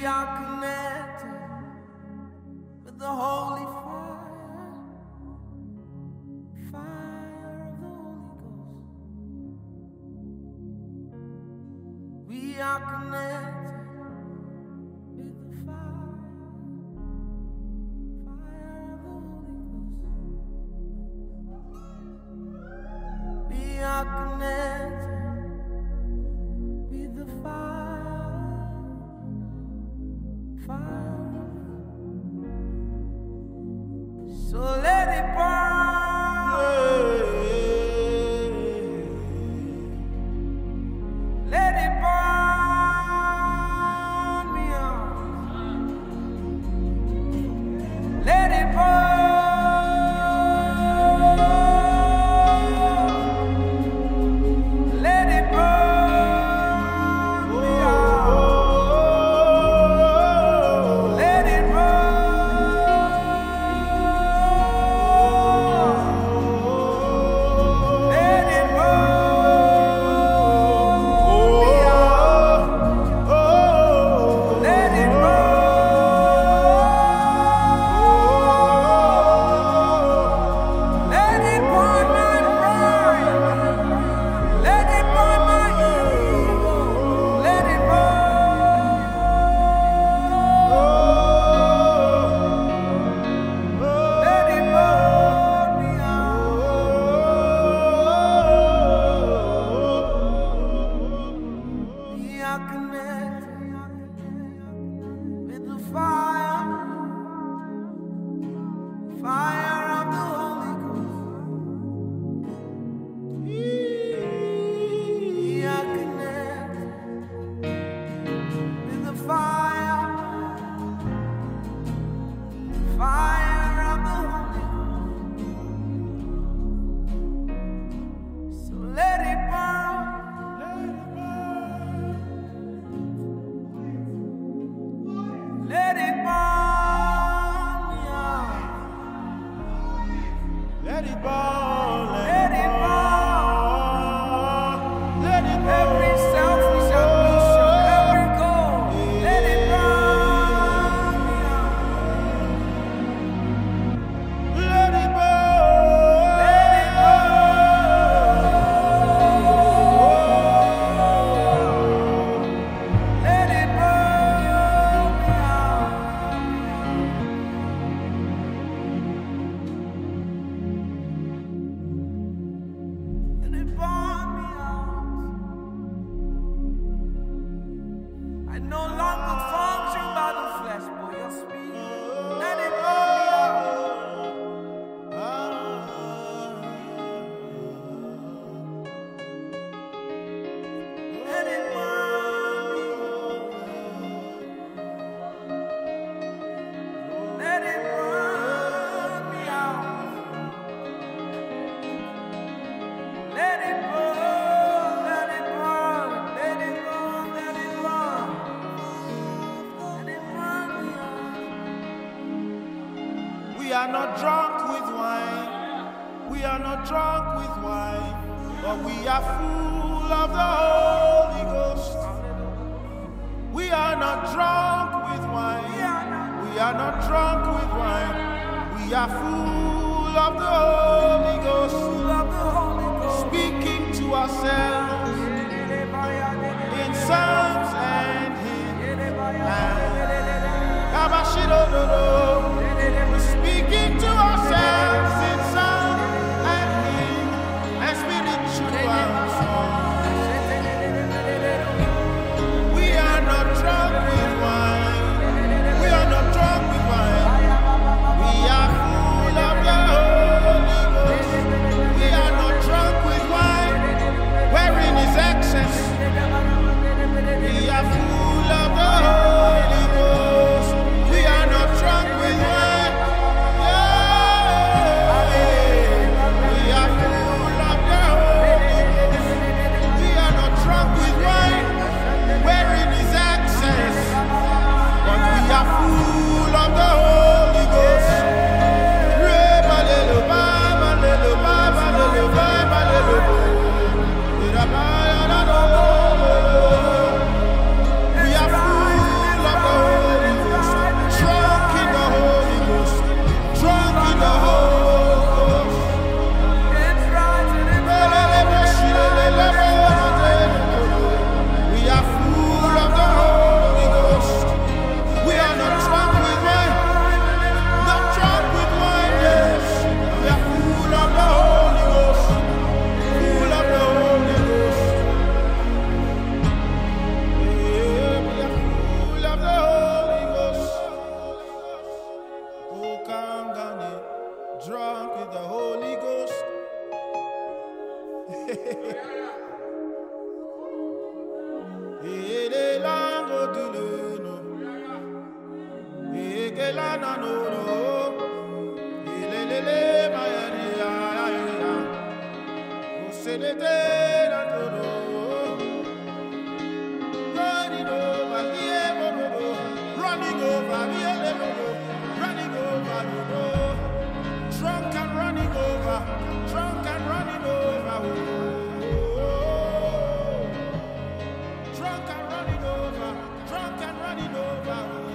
We are connected with the holy fire, fire of the Holy Ghost. We are connected with the fire, fire of the Holy Ghost. We are connected with the fire, fire. So let it burn. Let it burn me out. Let it burn. Let it burn me out. Let it fire of the Holy Ghost. We are connected with the fire, fire of the Holy Ghost. So let it burn. Let it burn. Let it burn, Let it burn. Let it burn. Every selfish ambition, every goal, let it burn. let it burn, Let it burn. Let it burn me out. Let it burn me out. I no longer function by the flesh, but your spirit. Let it burn me out. Let it burn me. Let it burn me out. Let it burn, let it burn, let it burn, let it burn. Let it burn me out. We are not drunk with wine. We are not drunk with wine, but we are full of the Holy Ghost. We are not drunk with wine. We are not drunk with wine. We are full of the Holy Ghost. Love the Holy Ghost. Speaking to ourselves in psalms and hymns. Speaking to ourselves in psalms and hymns and spiritual songs. We are not drunk with wine. We are not drunk with wine. We are full of the Holy Ghost. We are not drunk with wine, wherein is excess. We are full of the Holy Ghost. We are not drunk la na no no. Le ma ya ya. O se le te na no no. Running over running over no. Drunk and running over, drunk and running over. Oh. Drunk and running over, drunk and running over.